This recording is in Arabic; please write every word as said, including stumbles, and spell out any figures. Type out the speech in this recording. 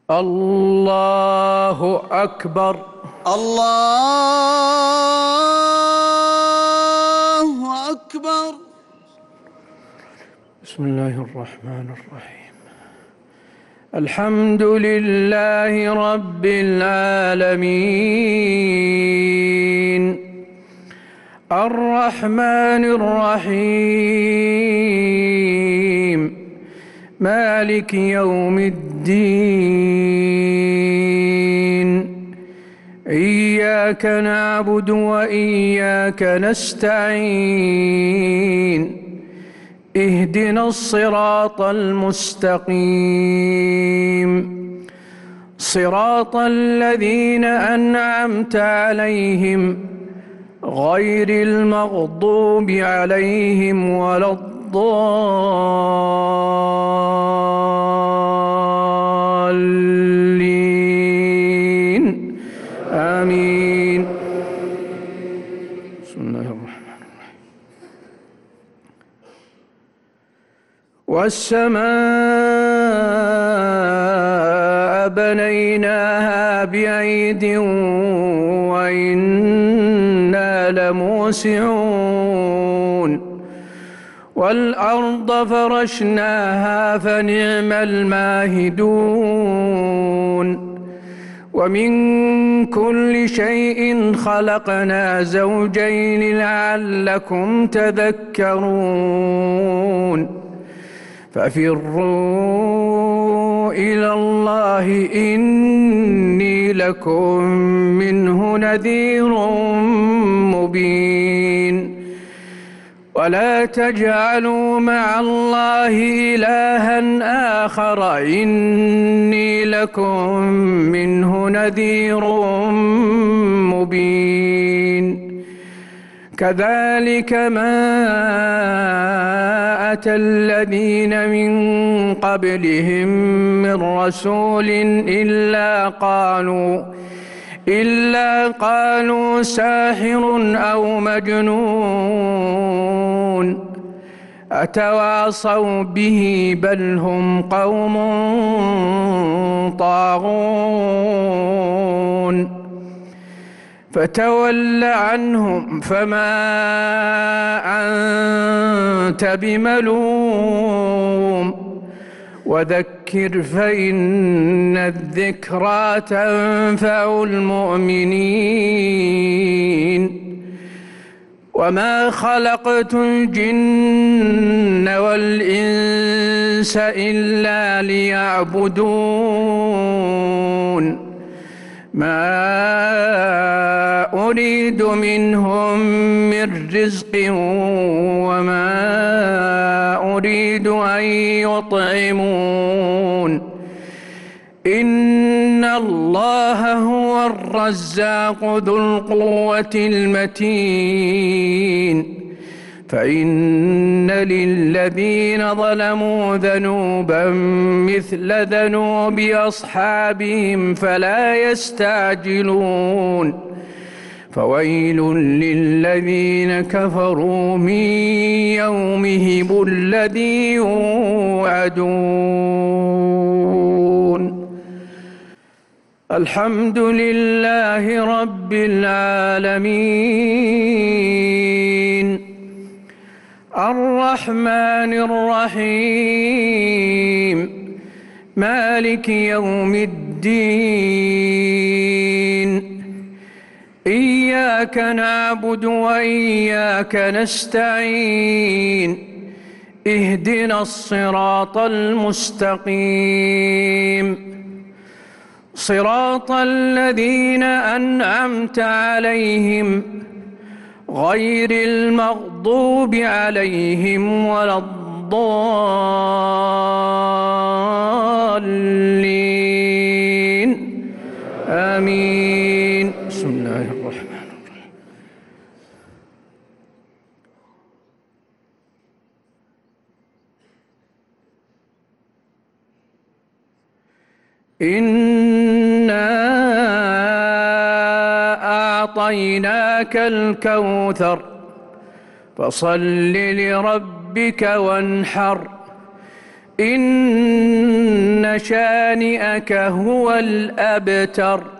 الله أكبر. الله أكبر. بسم الله الرحمن الرحيم. الحمد لله رب العالمين الرحمن الرحيم مالك يوم الدين. إياك نعبد وإياك نستعين. اهدنا الصراط المستقيم صراط الذين أنعمت عليهم غير المغضوب عليهم ولا الضالين. آمين. بسم الله الرحمن الرحيم. والسماء بنيناها بأيد وإنا لموسعون والأرض فرشناها فنعم الماهدون ومن كل شيء خلقنا زوجين لعلكم تذكرون ففروا إلى الله إني لكم منه نذير مبين. ولا تجعلوا مع الله إلها آخر إني لكم منه نذير مبين. كذلك ما أتى الذين من قبلهم من رسول إلا قالوا إلا قالوا ساحر أو مجنون أتواصوا به بل هم قوم طاغون. فتول عنهم فما أنت بملوم وذكر فإن الذكرى تنفع المؤمنين. وما خلقت الجن والإنس إلا ليعبدون ما أريد منهم من رزق وما أريد أن يطعمون إن الله هو الرزاق ذو القوة المتين. فإن للذين ظلموا ذنوبا مثل ذنوب أصحابهم فلا يستعجلون. فويل للذين كفروا من يومهم الذي يوعدون. الحمد لله رب العالمين الرحمن الرحيم مالك يوم الدين. إياك نعبد وإياك نستعين. اهدنا الصراط المستقيم صراط الذين أنعمت عليهم غير المغضوب عليهم ولا الضالين. آمين. بسم الله الرحمن الرحيم. إنا أعطيناك الكوثر فصل لربك وانحر إن إن شانئك هو الأبتر.